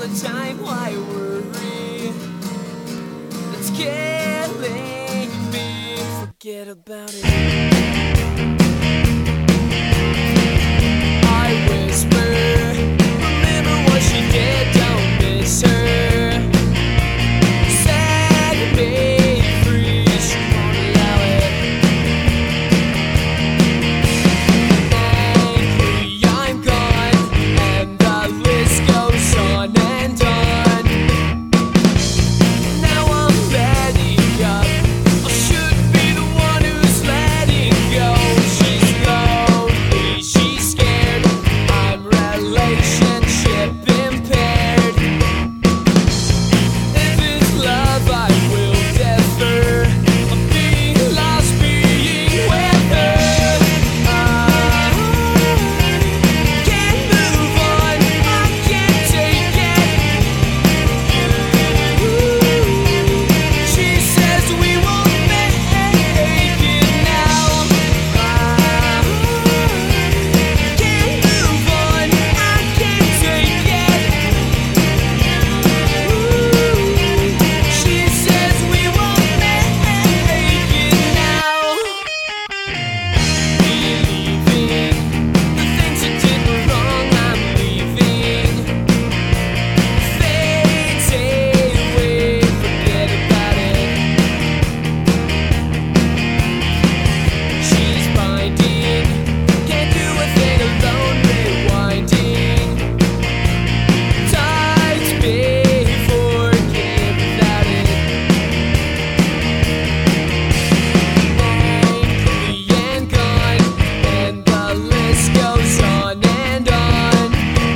the time. Why worry? It's killing me. Forget about it. I whisper, remember what she did, don't miss her. Set me free, she won't allow it. Angry, I'm gone, and the list goes on and on. Now I'm letting up, I should be the one who's letting go. She's lonely, she's scared, I'm relationship impaired. If it's love, I will defer. I'm being lost being with her. I can't move on, I can't take it. She says we won't make it now. I can't move on, I can't take it. She says we won't make it now. Believing the things that did were wrong, I'm leaving. Fades away, forget about it. She's binding, can't do a thing alone, rewinding. Tides before, forget without it. Angry and gone, and the list goes on and on.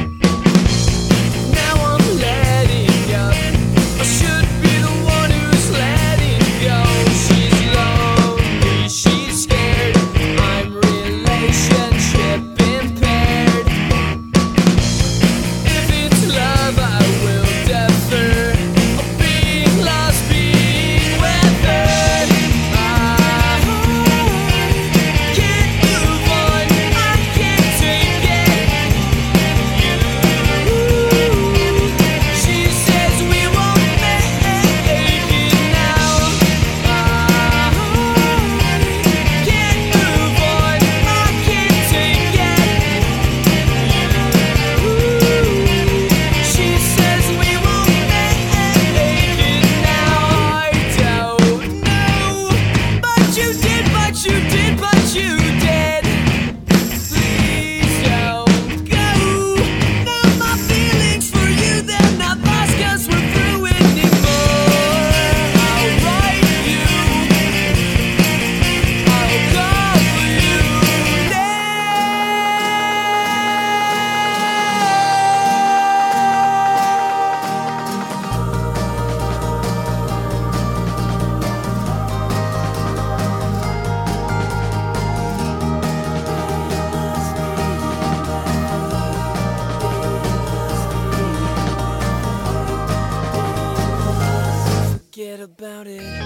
Now I'm letting up, I should be the one who's letting go. She's lonely, she's scared, I'm relationship impaired. If it's love, I will defer. I'm being lost being with her. I can't move on, I can't take it. She says we won't make it now. I can't move on, I can't take it. She says we won't make it now. I don't know, but you did, but you did, but you did. Please don't go. Now my feelings for you, they're not lost, 'cause we're through anymore. I'll write you, I'll call you forget about it.